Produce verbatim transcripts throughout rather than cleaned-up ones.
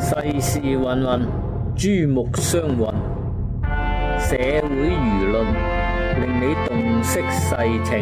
世事芸芸，珠目相混，社會輿論令你洞悉世情。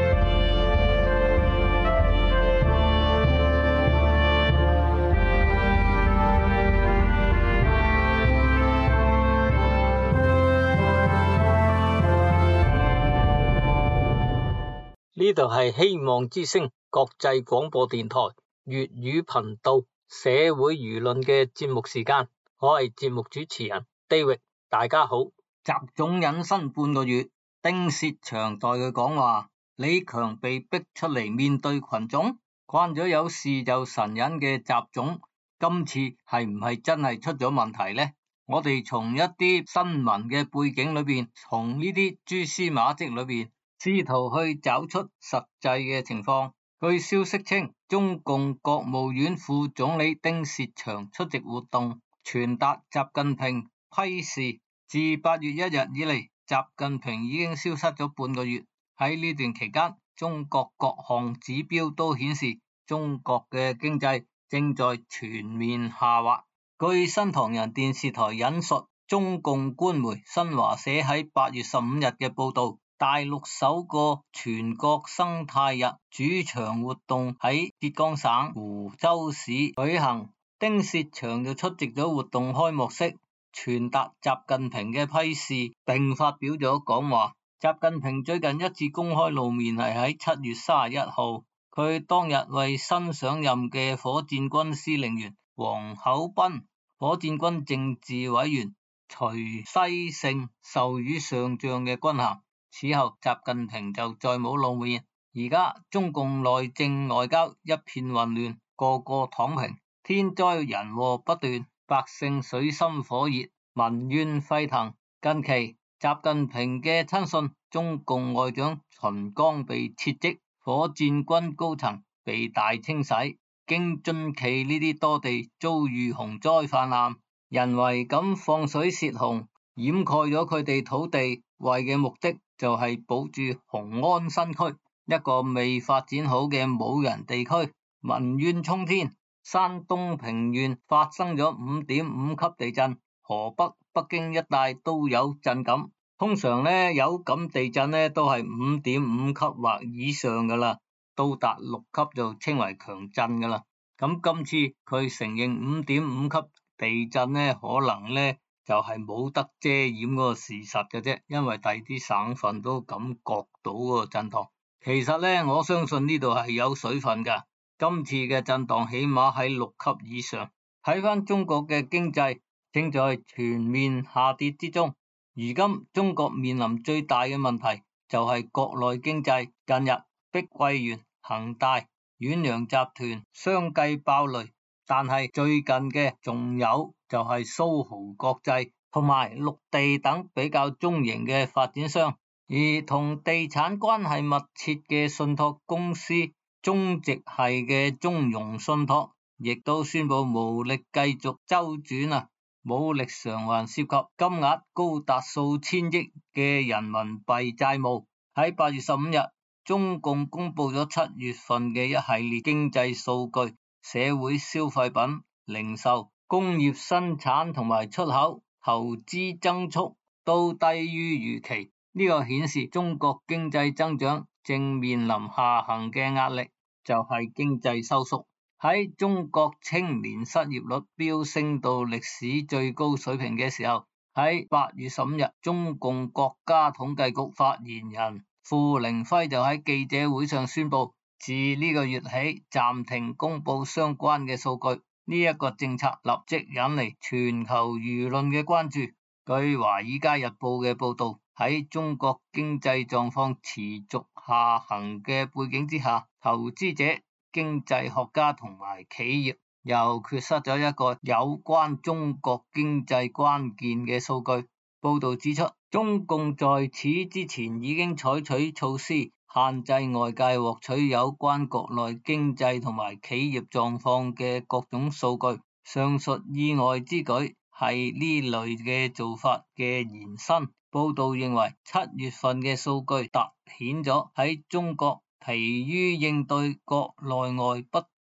呢度係希望之聲國際廣播電台粵語頻道社會輿論嘅節目時間，我係節目主持人 David， 大家好。習總隱身半個月，丁薛祥代佢講話，李強被逼出嚟面對群眾，慣咗有事就神隱嘅習總，今次係唔係真係出咗問題呢？我哋從一啲新聞嘅背景裏邊，從呢啲蛛絲馬跡裏邊，試圖去找出實際嘅情況。據消息稱，中共國務院副總理丁薛祥出席活動，傳達習近平批示。自八月一日以嚟，習近平已經消失咗半個月。喺呢段期間，中國各項指標都顯示中國嘅經濟正在全面下滑。據新唐人電視台引述中共官媒新華社喺八月十五日嘅報道，大陸首個全國生態日主場活動喺浙江省湖州市舉行，丁薛祥就出席咗活動開幕式，傳達習近平嘅批示，並發表咗講話。習近平最近一次公開露面係喺七月三十一號，佢當日為新上任嘅火箭軍司令員王厚斌、火箭軍政治委員徐西盛授予上將嘅軍銜。此後習近平就再冇露面。而家中共內政外交一片混亂，個個躺平，天災人禍不斷，百姓水深火熱，民怨沸騰。近期習近平嘅親信中共外長秦剛被撤職，火箭軍高層被大清洗，京津冀呢啲多地遭遇洪災泛濫，人為咁放水泄洪，掩蓋咗佢哋土地，為嘅目的就係保住雄安新區，一個未發展好嘅冇人地區，民怨沖天。山東平原發生咗五點五級地震，河北、北京一帶都有震感。通常呢，有感地震呢都係五點五級或以上噶啦，到達六級就稱為強震噶啦。咁今次佢承認五點五級地震呢，可能呢就係冇得遮掩嗰個事實嘅啫，因為第啲省份都感覺到個震盪。其實呢，我相信呢度係有水分噶。今次嘅震盪起碼喺六級以上。睇翻中國嘅經濟正在全面下跌之中。如今中國面臨最大嘅問題就係國內經濟。近日碧桂園、恒大、遠洋集團相繼爆雷，但係最近嘅仲有就係蘇豪國際同埋綠地等比較中型嘅發展商。而同地產關係密切嘅信託公司中植系嘅中融信託亦都宣布無力繼續周轉啊，冇力償還涉及金額高達數千億嘅人民幣債務。喺八月十五日，中共公布咗七月份嘅一系列經濟數據，社會消費品、零售、工業生產同埋出口、投資增速都低於預期。呢個顯示中國經濟增長正面臨下行嘅壓力，就係經濟收縮。喺中國青年失業率飆升到歷史最高水平嘅時候，喺八月十五日，中共國家統計局發言人傅凌輝就喺記者會上宣布，自呢個月起暫停公布相關嘅數據。呢一個政策立即引嚟全球輿論嘅關注。據華爾街日報嘅報道，喺中國經濟狀況持續下行嘅背景之下，投資者、經濟學家同埋企業又缺失咗一個有關中國經濟關鍵嘅數據。報道指出，中共在此之前已經採取措施，限制外界獲取有關國內經濟同埋企業狀況嘅各種數據。上述意外之舉係呢類嘅做法嘅延伸。報道認為，七月份嘅數據凸顯咗喺中國疲於應對國內外不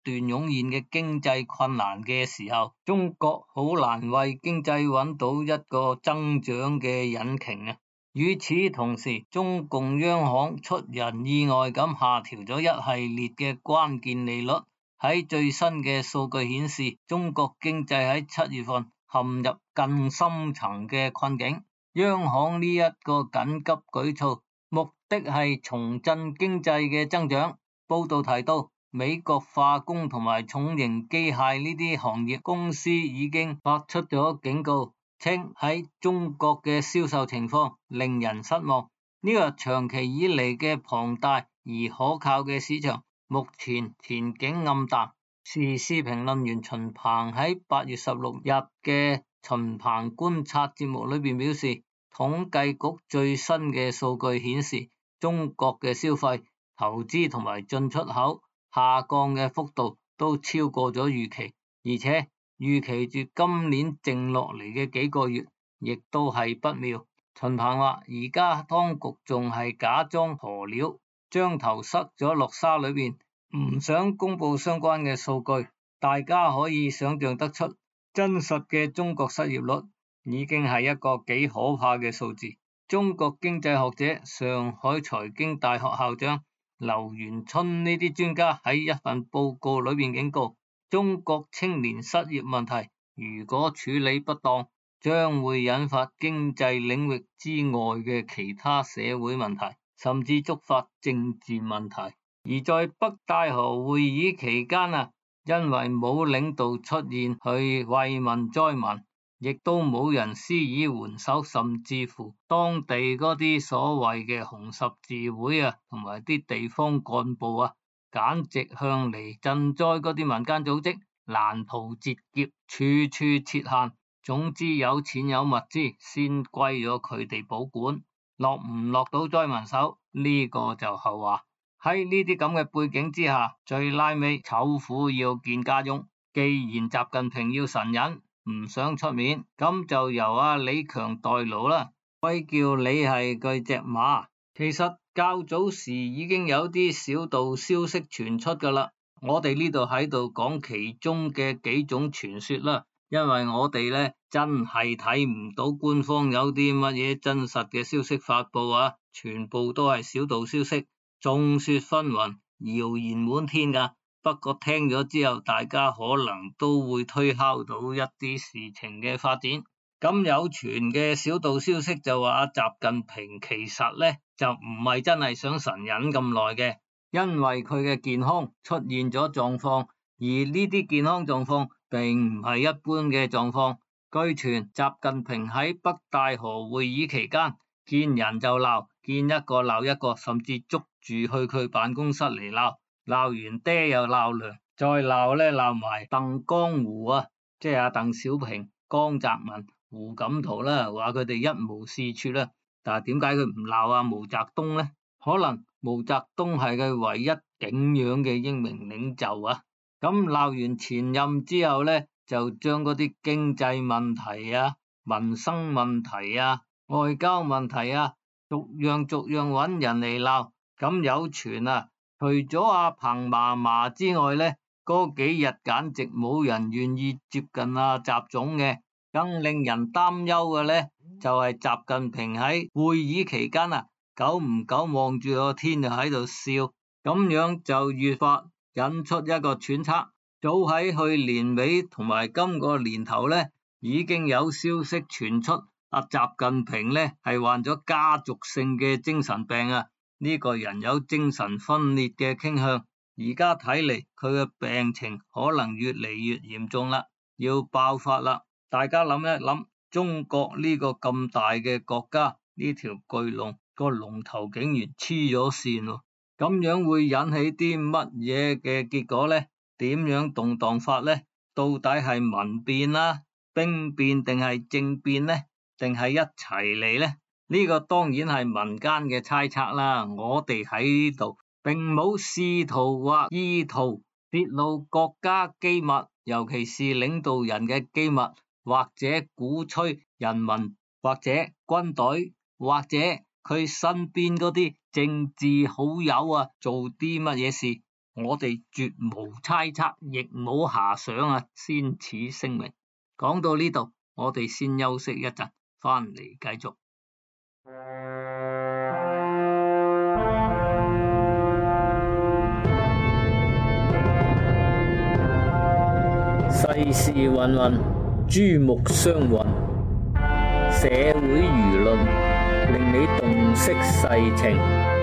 斷湧現嘅經濟困難嘅時候，中國好難為經濟揾到一個增長嘅引擎啊！與此同時，中共央行出人意外咁下調咗一系列嘅關鍵利率。喺最新嘅數據顯示，中國經濟喺七月份陷入更深層嘅困境。央行呢一個緊急舉措，目的係重振經濟嘅增長。報道提到，美國化工同埋重型機械呢啲行業公司已經發出咗警告，稱喺中國嘅銷售情況令人失望。呢個長期以嚟嘅龐大而可靠嘅市場，目前前景暗淡。時事評論員秦鵬喺八月十六日嘅秦鵬觀察節目裏邊表示，統計局最新嘅數據顯示，中國嘅消費、投資同埋進出口下降嘅幅度都超過咗預期，而且預期住今年剩落嚟嘅幾個月亦都係不妙。秦鵬話，而家當局仲係假裝鴕鳥，將頭塞咗落沙裏邊，唔想公布相關嘅數據。大家可以想象得出，真實嘅中國失業率已經係一個幾可怕嘅數字。中國經濟學者、上海財經大學校長劉元春呢啲專家喺一份報告裏邊警告，中國青年失業問題如果處理不當，將會引發經濟領域之外嘅其他社會問題，甚至觸發政治問題。而在北戴河會議期間啊，因為冇領導出現去慰問災民，亦都冇人施以援手，甚至乎當地嗰啲所謂嘅紅十字會啊，同埋啲地方幹部啊，簡直向嚟賑災嗰啲民間組織攔途截劫，處處設限。總之有錢有物資，先歸咗佢哋保管，落唔落到災民手呢個就後話。喺呢啲咁嘅背景之下，最拉尾醜婦要見家翁。既然習近平要神隱，唔想出面，咁就由阿李強代勞啦。喂，叫你係佢隻馬。其實較早時已經有啲小道消息傳出噶啦，我哋呢度喺度講其中嘅幾種傳說啦。因為我哋咧真係睇唔到官方有啲乜嘢真實嘅消息發佈啊，全部都係小道消息。眾說紛紜，謠言滿天噶。不過聽咗之後，大家可能都會推敲到一啲事情嘅發展。咁有傳嘅小道消息就話阿習近平其實呢就唔係真係想神隱咁耐嘅，因為佢嘅健康出現咗狀況，而呢啲健康狀況並唔係一般嘅狀況。據傳習近平喺北戴河會議期間見人就鬧，見一個鬧一個，甚至捉住去佢辦公室嚟鬧，鬧完爹又鬧娘，再鬧咧鬧埋鄧江湖啊，即係阿鄧小平、江澤民、胡錦濤啦，話佢哋一無是處啦。但係點解佢唔鬧阿毛澤東呢？可能毛澤東係佢唯一敬仰嘅英明領袖啊。咁鬧完前任之後咧，就將嗰啲經濟問題啊、民生問題啊、外交問題啊，逐樣逐樣揾人嚟鬧。咁有傳啊，除咗阿彭嫲嫲之外咧，嗰幾日簡直冇人願意接近阿習總嘅。更令人擔憂嘅咧，就係習近平喺會議期間啊，久唔久望住個天就喺度笑，咁樣就越發引出一個揣測。早喺去年尾同埋今個年頭咧，已經有消息傳出阿習近平咧係患咗家族性嘅精神病啊，呢個人有精神分裂嘅傾向。而家睇嚟佢嘅病情可能越嚟越嚴重啦，要爆發啦。大家諗一諗，中國呢個咁大嘅國家，呢條巨龍個龍頭竟然黐咗線喎，咁樣會引起啲乜嘢嘅結果呢？點樣動盪法呢？到底係民變啦、兵變定係政變呢？定係一齊嚟呢？呢個當然係民間嘅猜測啦。我哋喺呢度並冇試圖或意圖泄露國家機密，尤其是領導人嘅機密，或者鼓吹人民或者軍隊或者佢身邊嗰啲政治好友啊做啲乜嘢事。 我哋絕無猜測，亦冇遐想啊，先此聲明。講到呢度，我哋先休息一陣，翻嚟繼續。世事芸芸，珠目相混，社會輿論令你洞悉世情。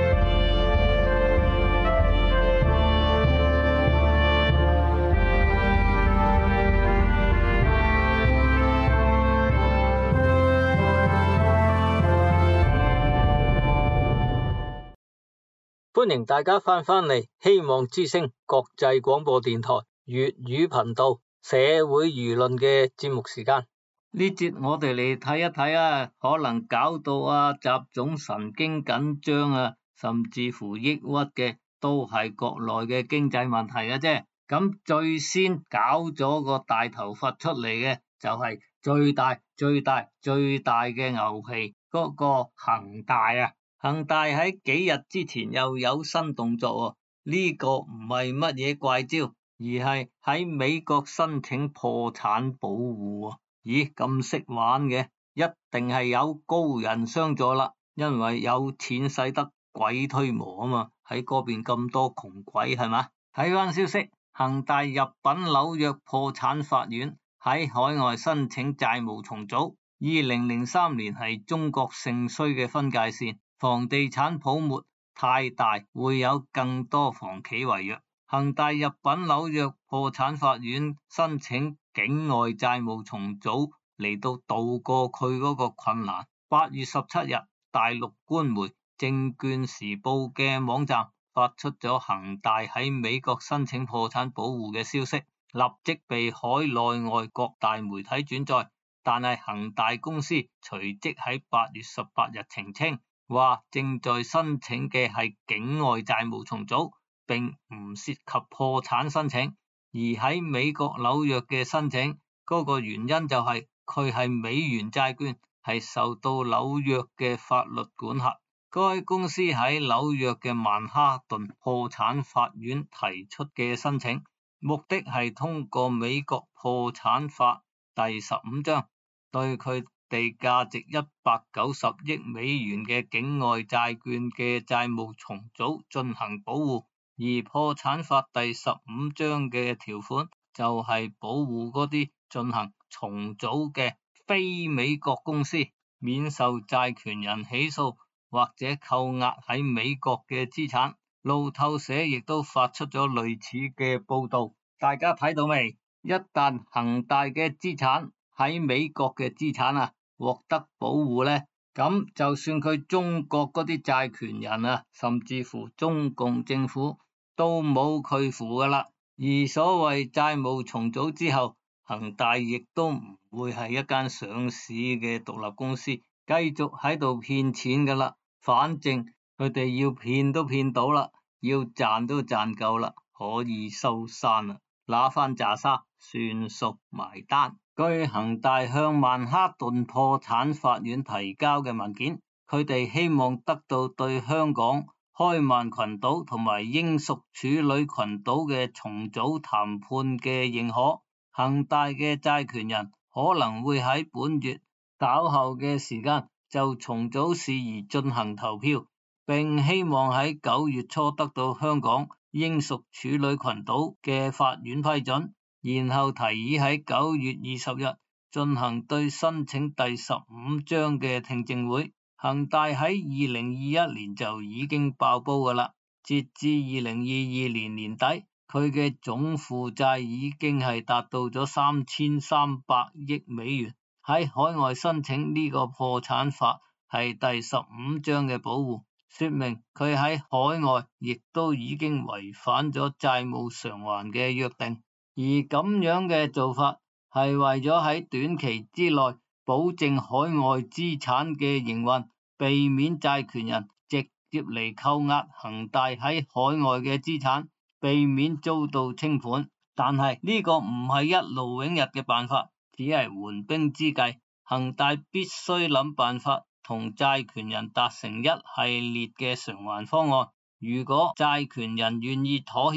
歡迎大家翻返嚟希望之聲國際廣播電台粵語頻道社會輿論嘅節目時間。呢節我哋嚟睇一睇啊，可能搞到啊習總神經緊張啊，甚至乎抑鬱嘅，都係國內嘅經濟問題嘅啫。咁最先搞咗個大頭佛出嚟嘅，就係最大最大最大嘅牛皮嗰個恒大啊。恒大喺幾日之前又有新動作喎，呢個唔係乜嘢怪招，而係喺美國申請破產保護啊！咦，咁識玩嘅，一定係有高人相助啦，因為有錢使得鬼推磨啊嘛，喺嗰邊咁多窮鬼係嘛？睇翻消息，恒大入稟紐約破產法院，喺海外申請債務重組。二零零三年係中國盛衰嘅分界線。房地產泡沫太大，會有更多房企違約。恒大入稟紐約破產法院申請境外債務重組，嚟到渡過佢嗰個困難。八月十七日，大陸官媒《證券時報》嘅網站發出咗恒大喺美國申請破產保護嘅消息，立即被海內外各大媒體轉載。但係恒大公司隨即喺八月十八日澄清，話正在申請嘅係境外債務重組，並唔涉及破產申請。而喺美國紐約嘅申請，嗰個原因就係佢係美元債券，係受到紐約嘅法律管轄。該公司喺紐約嘅曼哈頓破產法院提出嘅申請，目的係通過美國破產法第十五章，對佢地價值一百九十億美元嘅境外債券嘅債務重組進行保護，而破產法第十五章嘅條款就係保護嗰啲進行重組嘅非美國公司免受債權人起訴或者扣押喺美國嘅資產。路透社亦都發出咗類似嘅報道，大家睇到未？一旦恒大嘅資產喺美國嘅資產啊獲得保護呢，咁就算佢中國嗰啲債權人啊，甚至乎中共政府都冇佢符噶啦。而所謂債務重組之後，恒大亦都唔會係一間上市嘅獨立公司，繼續喺度騙錢噶啦。反正佢哋要騙都騙到啦，要賺都賺夠啦，可以收山啦，拿翻揸沙算數埋單。據恒大向曼哈頓破產法院提交嘅文件，佢哋希望得到對香港、開曼群島同埋英屬處女群島嘅重組談判嘅認可。恒大嘅債權人可能會喺本月稍後嘅時間就重組事宜進行投票，並希望喺九月初得到香港、英屬處女群島嘅法院批准。然後提議喺九月二十日進行對申請第十五章嘅聽證會。恒大喺二零二一年就已經爆煲噶啦，截至二零二二年年底，佢嘅總負債已經係達到咗三千三百億美元。喺海外申請呢個破產法係第十五章嘅保護，說明佢喺海外亦都已經違反咗債務償還嘅約定。而咁樣嘅做法係為咗喺短期之內保證海外資產嘅營運，避免債權人直接嚟扣押恒大喺海外嘅資產，避免遭到清盤。但係呢個唔係一勞永逸嘅辦法，只係緩兵之計。恒大必須諗辦法同債權人達成一系列嘅償還方案。如果債權人願意妥協，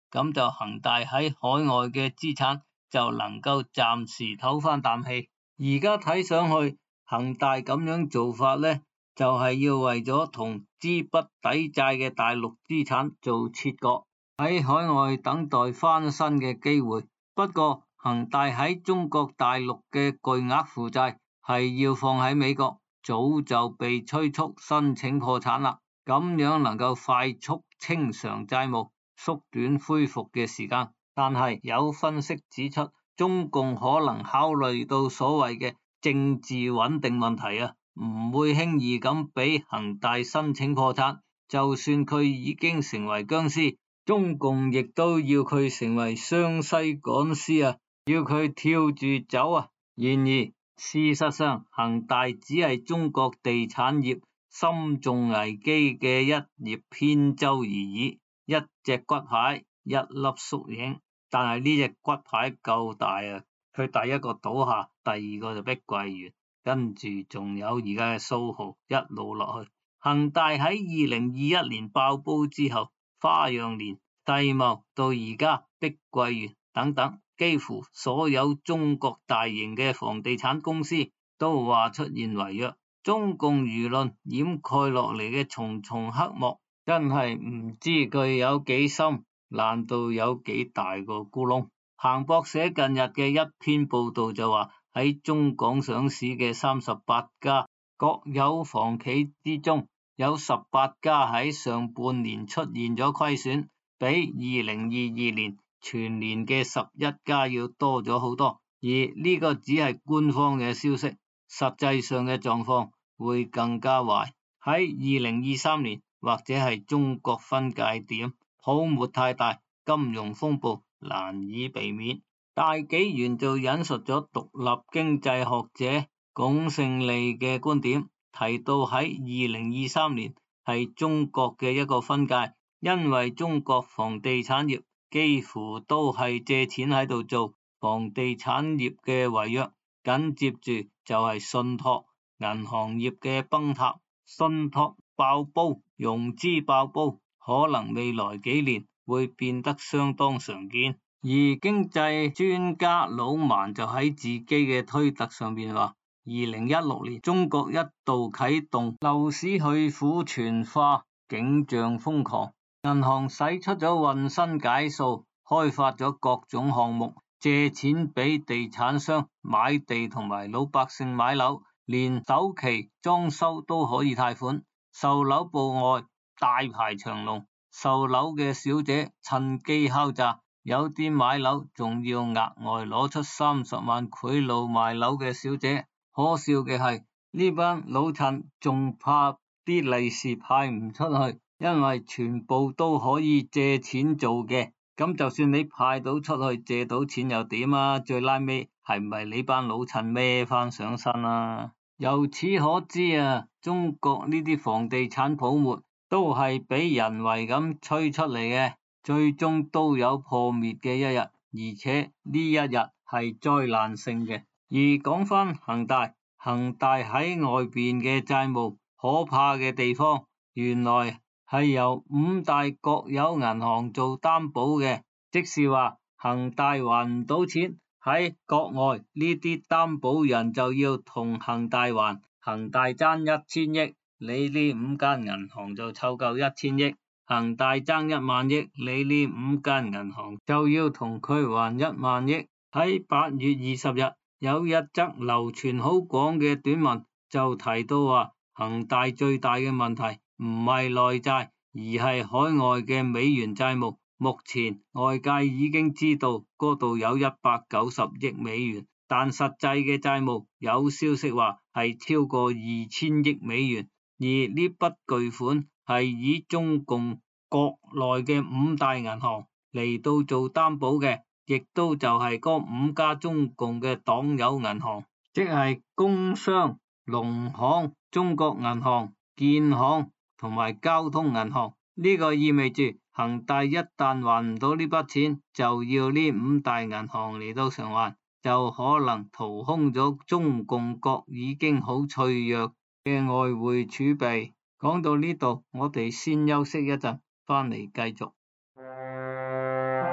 咁就恒大喺海外嘅資產就能夠暫時唞翻啖氣。而家睇上去，恒大咁樣做法呢，就係要為咗同資不抵債嘅大陸資產做切割，喺海外等待翻身嘅機會。不過恒大喺中國大陸嘅巨額負債係要放喺美國，早就被催促申請破產啦。咁樣能夠快速清償債務，縮短恢復嘅時間。但係有分析指出，中共可能考慮到所謂嘅政治穩定問題啊，唔會輕易咁俾恒大申請破產。就算佢已經成為僵屍，中共亦都要佢成為湘西趕屍啊，要佢跳住走啊。然而事實上，恒大只係中國地產業深重危機嘅一葉扁舟而已，一隻骨牌，一粒縮影。但係呢隻骨牌夠大啊，佢第一個倒下，第二個就碧桂園，跟住仲有而家嘅蘇豪，一路落去。恒大喺二零二一年爆煲之後，花樣年、世茂到而家碧桂園等等，幾乎所有中國大型嘅房地產公司都話出現違約。中共輿論掩蓋落嚟嘅重重黑幕，真係唔知佢有幾深，難道有幾大個咕窿？彭博社近日嘅一篇報道就話，喺中港上市嘅三十八家國有房企之中，有十八家喺上半年出現咗虧損，比二零二二年全年嘅十一家要多咗好多。而呢個只係官方嘅消息，實際上嘅狀況會更加壞。喺二零二三年或者係中國分界點，泡沫太大，金融風暴難以避免。大紀元就引述咗獨立經濟學者龔勝利嘅觀點，提到喺二零二三年係中國嘅一個分界，因為中國房地產業幾乎都係借錢喺度做，房地產業嘅違約，緊接住就係信託銀行業嘅崩塌，信託爆煲，融資爆煲，可能未來幾年會變得相當常見。而經濟專家老萬就喺自己嘅推特上面話，二零一六年中國一度啟動樓市去庫存化，景象瘋狂，銀行使出咗渾身解數，開發咗各種項目，借錢俾地產商買地同埋老百姓買樓，連首期裝修都可以貸款，售樓部外大排長龍，售樓嘅小姐趁機敲詐，有啲買樓仲要額外攞出三十萬賄賂賣樓嘅小姐。可笑嘅係呢班老襯仲怕啲利是派唔出去，因為全部都可以借錢做嘅。咁就算你派到出去借到錢又點啊？最拉尾係唔係你班老襯孭翻上身啊？由此可知啊，中國呢啲房地產泡沫都係俾人為咁吹出嚟嘅，最終都有破滅嘅一日，而且呢一日係災難性嘅。而講翻恒大，恒大喺外邊嘅債務可怕嘅地方，原來係由五大國有銀行做擔保嘅，即是話恒大還唔到錢，喺國外呢啲擔保人就要同恒大還，恒大爭一千億，你呢五間銀行就湊夠一千億，恒大爭一萬億，你呢五間銀行就要同佢還一萬億。喺八月二十日有一則流傳好廣嘅短文，就提到話恒大最大嘅問題唔係內債，而係海外嘅美元債務。目前外界已經知道嗰度有一百九十億美元，但實際嘅債務有消息話係超過二千億美元，而呢筆巨款係以中共國內嘅五大銀行嚟到做擔保嘅，亦都就係嗰五家中共嘅黨有銀行，即係工商、農行、中國銀行、建行同埋交通銀行。呢個意味住恒大一旦還唔到呢筆錢，就要呢五大銀行嚟到償還，就可能掏空咗中共國已經好脆弱嘅外匯儲備。講到呢度，我哋先休息一陣，翻嚟繼續。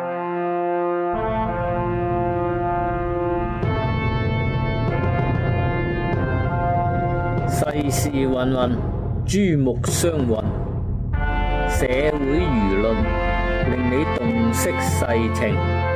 世事芸芸，珠目相混，社會輿論令你洞悉世情。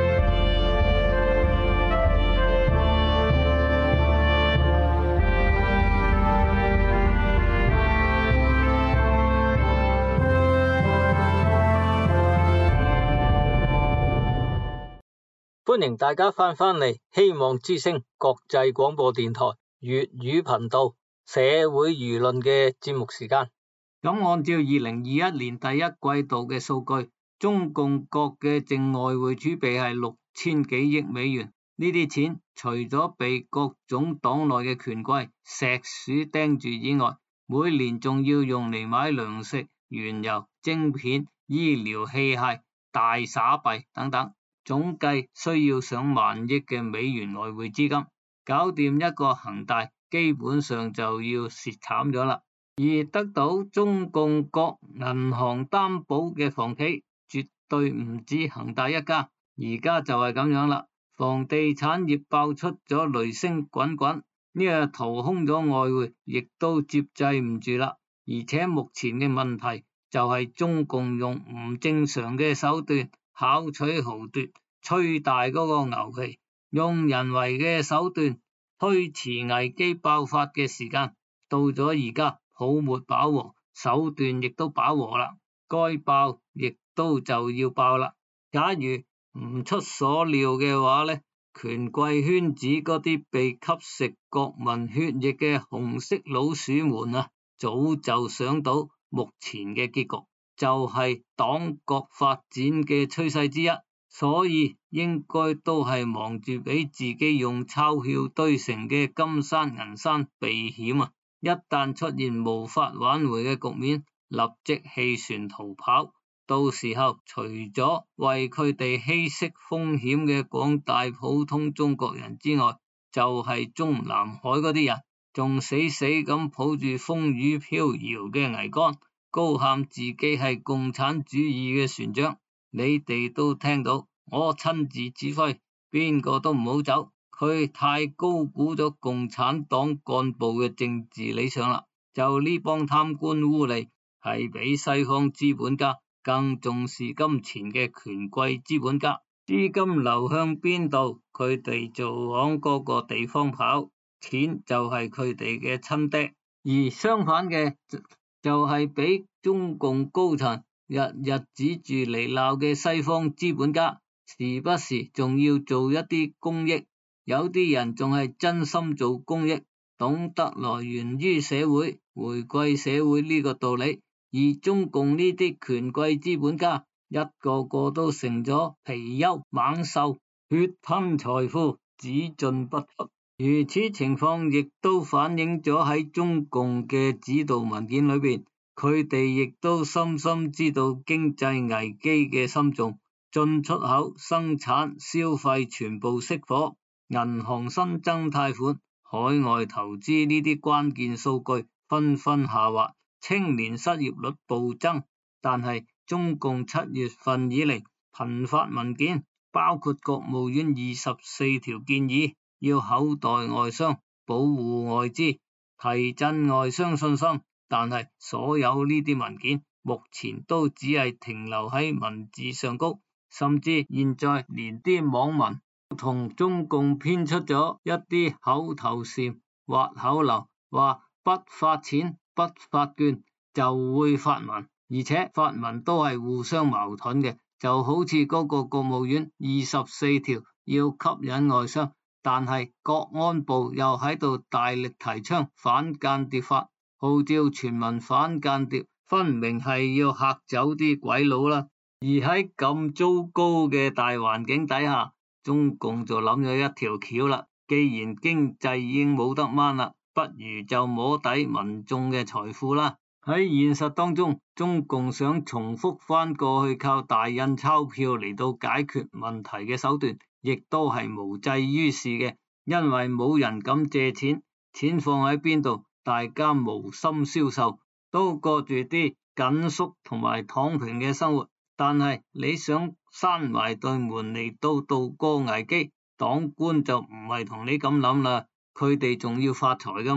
歡迎大家翻返嚟希望之聲國際廣播電台粵語頻道社會輿論嘅節目時間。咁按照二零二一年第一季度嘅數據，中共國嘅淨外匯儲備係六千幾億美元。呢啲錢除咗被各種黨內嘅權貴石鼠盯住以外，每年仲要用嚟買糧食、原油、晶片、醫療器械、大撒幣等等。總計需要上萬億嘅美元外匯資金，搞掂一個恒大基本上就要蝕慘咗啦。而得到中共國銀行擔保嘅房企絕對唔止恒大一家，而家就係咁樣啦。房地產業爆出咗雷聲滾滾，呢個掏空咗外匯，亦都接濟唔住啦。而且目前嘅問題就係中共用唔正常嘅手段巧取豪奪，吹大嗰個牛皮，用人為嘅手段推遲危機爆發嘅時間。到咗而家泡沫飽和，手段亦都飽和啦，該爆亦都就要爆啦。假如唔出所料嘅話呢，權貴圈子嗰啲被吸食國民血液嘅紅色老鼠們啊，早就想到目前嘅結局就係黨國發展嘅趨勢之一，所以應該都係忙住俾自己用鈔票堆成嘅金山銀山避險啊！一旦出現無法挽回嘅局面，立即棄船逃跑。到時候除咗為佢哋稀釋風險嘅廣大普通中國人之外，就係、是、中南海嗰啲人，仲死死咁抱住風雨飄搖嘅桅杆，高喊自己係共產主義嘅船長。你哋都聽到，我親自指揮，邊個都唔好走。佢太高估咗共產黨幹部嘅政治理想啦。就呢幫貪官污吏，係比西方資本家更重視金錢嘅權貴資本家，資金流向邊度，佢哋就往嗰個地方跑，錢就係佢哋嘅親爹。而相反嘅就係俾中共高層日日指住嚟鬧嘅西方資本家，時不時仲要做一啲公益。有啲人仲係真心做公益，懂得來源於社會，回歸社會呢個道理。而中共呢啲權貴資本家，一個個都成咗貔貅猛獸，血吞財富，只進不出。如此情況亦都反映咗喺中共嘅指導文件裏邊，佢哋亦都深深知道經濟危機嘅深重，進出口、生產、消費全部熄火，銀行新增貸款、海外投資呢啲關鍵數據紛紛下滑。青年失業率暴增，但係中共七月份以嚟頻發文件，包括國務院二十四條建議，要厚待外商，保護外資，提振外商信心。但係所有呢啲文件目前都只係停留喺文字上高，甚至現在連啲網民同中共編出咗一啲口頭禪、挖口流，話不發錢不發券就會發文，而且發文都係互相矛盾嘅，就好似嗰個國務院二十四條要吸引外商，但係國安部又喺度大力提倡反間諜法，號召全民反間諜，分明係要嚇走啲鬼佬啦。而喺咁糟糕嘅大環境底下，中共就諗咗一條橋啦，既然經濟已經冇得掹啦，不如就摸底民眾嘅財富啦。喺現實當中，中共想重複翻過去靠大印鈔票嚟到解決問題嘅手段，亦都係無濟於事嘅，因為冇人敢借錢，錢放喺邊度，大家無心銷售，都過住啲緊縮同埋躺平嘅生活。但係你想閂埋對門嚟到度過危機，黨官就唔係同你咁諗啦，佢哋仲要發財噶嘛。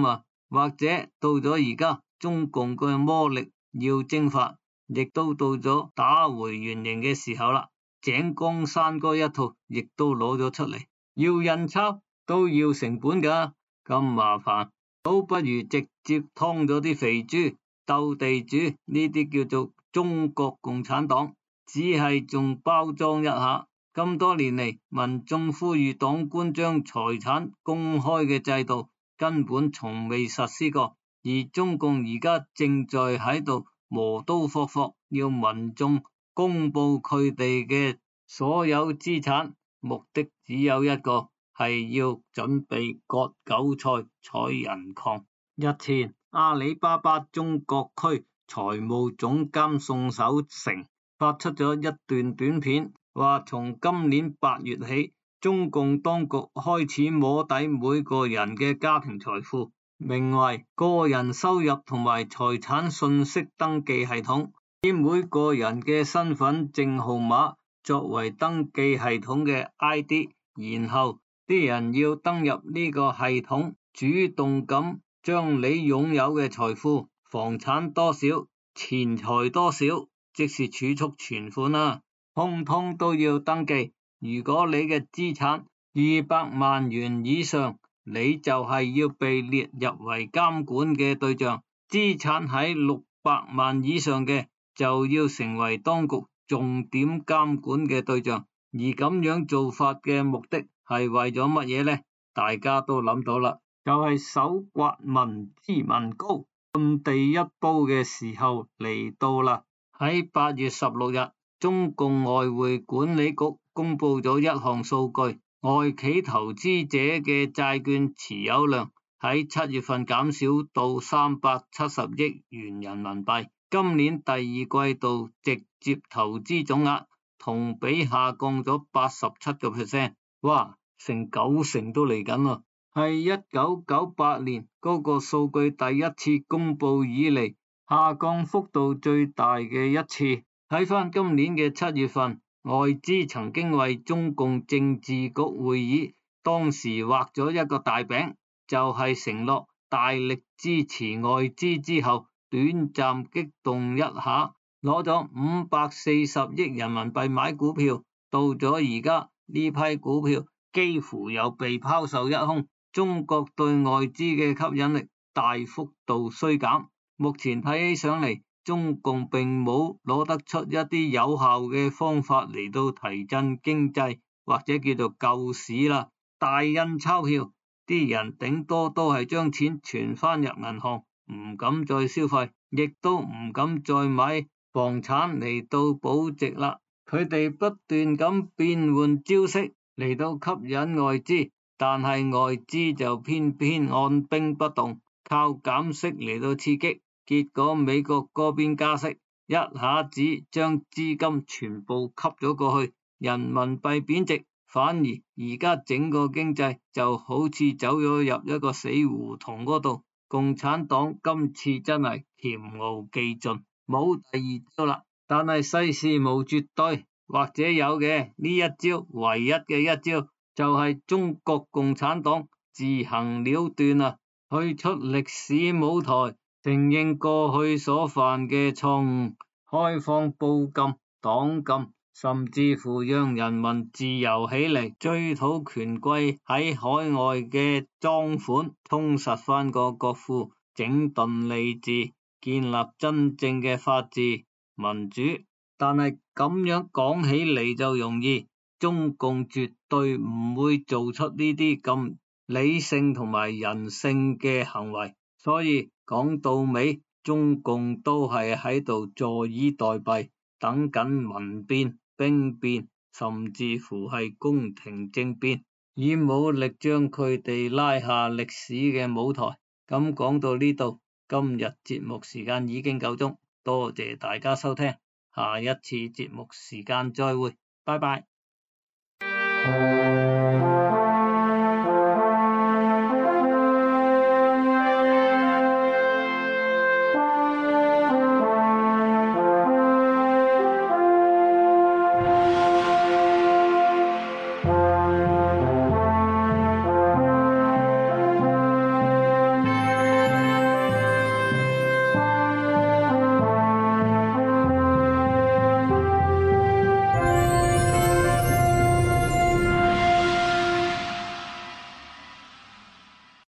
或者到咗而家中共嘅魔力要蒸發，亦都到咗打回原形嘅時候啦。井岡山嗰一套亦都攞咗出嚟，要印鈔都要成本㗎，咁麻煩，倒不如直接劏咗啲肥豬鬥地主，呢啲叫做中國共產黨，只係仲包裝一下。咁多年嚟，民眾呼籲黨官將財產公開嘅制度根本從未實施過，而中共而家正在喺度磨刀霍霍，要民眾公布佢哋嘅所有資產，目的只有一個，係要準備割韭菜採人礦。日前，阿里巴巴中國區財務總監宋守成發出咗一段短片，話從今年八月起，中共當局開始摸底每個人嘅家庭財富，名為個人收入同埋財產信息登記系統，以每個人嘅身份證號碼作為登記系統嘅 I D， 然後啲人要登入呢個系統，主動咁將你擁有嘅財富、房產多少、錢財多少，即是儲蓄存款啦，通通都要登記。如果你嘅資產二百萬元以上，你就係要被列入為監管嘅對象；資產喺六百萬以上嘅，就要成為當局重點監管嘅對象。而咁樣做法嘅目的係為咗乜嘢呢？大家都諗到啦，就係搜刮民脂民膏，遁地一煲嘅時候嚟到啦。喺八月十六日，中共外匯管理局公布咗一項數據，外企投資者嘅債券持有量喺七月份減少到三百七十億元人民幣，今年第二季度直接投資總額同比下降咗八十七個 percent， 哇，成九成都嚟緊咯，係一九九八年嗰個數據第一次公布以嚟下降幅度最大嘅一次。睇返今年嘅七月份，外資曾經為中共政治局會議當時畫咗一個大餅，就係承諾大力支持外資之後，短暫激動一下，攞咗五百四十億人民幣買股票，到咗而家呢批股票幾乎又被拋售一空，中國對外資嘅吸引力大幅度衰減。目前睇起上嚟，中共並冇攞得出一啲有效嘅方法嚟到提振經濟，或者叫做救市啦。大印鈔票，啲人頂多都係將錢存翻入銀行，唔敢再消費，亦都唔敢再買房產嚟到保值啦。佢哋不斷咁變換招式嚟到吸引外資，但係外資就偏偏按兵不動，靠減息嚟到刺激。結果美國嗰邊加息，一下子將資金全部吸咗過去，人民幣貶值，反而而家整個經濟就好似走咗入一個死胡同嗰度。共產黨今次真係黔驢技盡，冇第二招啦。但係世事無絕對，或者有嘅，呢一招唯一嘅一招就係中國共產黨自行了斷啊，退出歷史舞台，承認過去所犯嘅錯誤，開放報禁、黨禁，甚至乎讓人民自由起嚟，追討權貴喺海外嘅贓款，充實翻個國庫，整頓吏治，建立真正嘅法治民主。但係咁樣講起嚟就容易，中共絕對唔會做出呢啲咁理性同埋人性嘅行為，所以講到尾，中共都係喺度坐以待斃，等緊民變、兵變，甚至乎係宮廷政變，以武力將佢哋拉下歷史嘅舞台。咁講到呢度，今日節目時間已經夠鐘，多謝大家收聽，下一次節目時間再會，拜拜。